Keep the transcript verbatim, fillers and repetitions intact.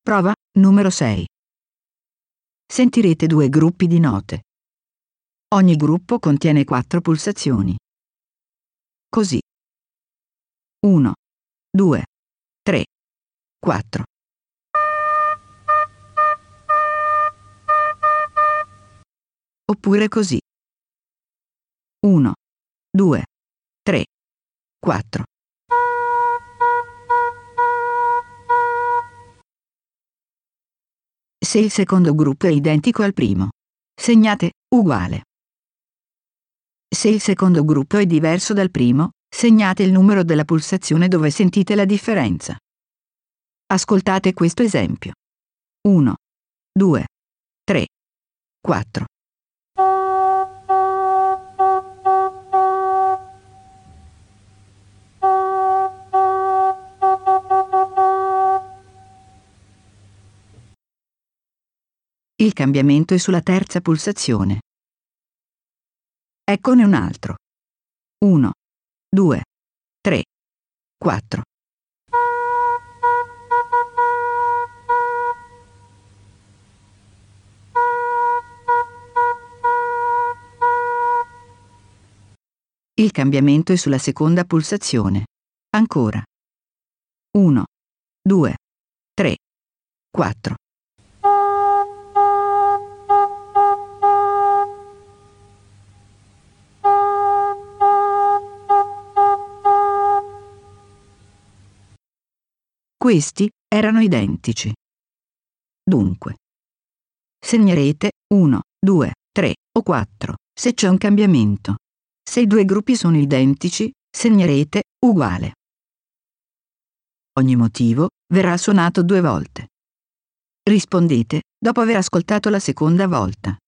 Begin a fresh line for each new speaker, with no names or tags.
Prova numero sei. Sentirete due gruppi di note. Ogni gruppo contiene quattro pulsazioni. Così. uno, due, tre, quattro. Oppure così. uno, due, tre, quattro. Se il secondo gruppo è identico al primo, segnate uguale. Se il secondo gruppo è diverso dal primo, segnate il numero della pulsazione dove sentite la differenza. Ascoltate questo esempio. uno, due, tre, quattro. Il cambiamento è sulla terza pulsazione. Eccone un altro. uno, due, tre, quattro. Il cambiamento è sulla seconda pulsazione. Ancora. uno, due, tre, quattro. Questi erano identici. Dunque, segnerete uno, due, tre o quattro se c'è un cambiamento. Se i due gruppi sono identici, segnerete uguale. Ogni motivo verrà suonato due volte. Rispondete dopo aver ascoltato la seconda volta.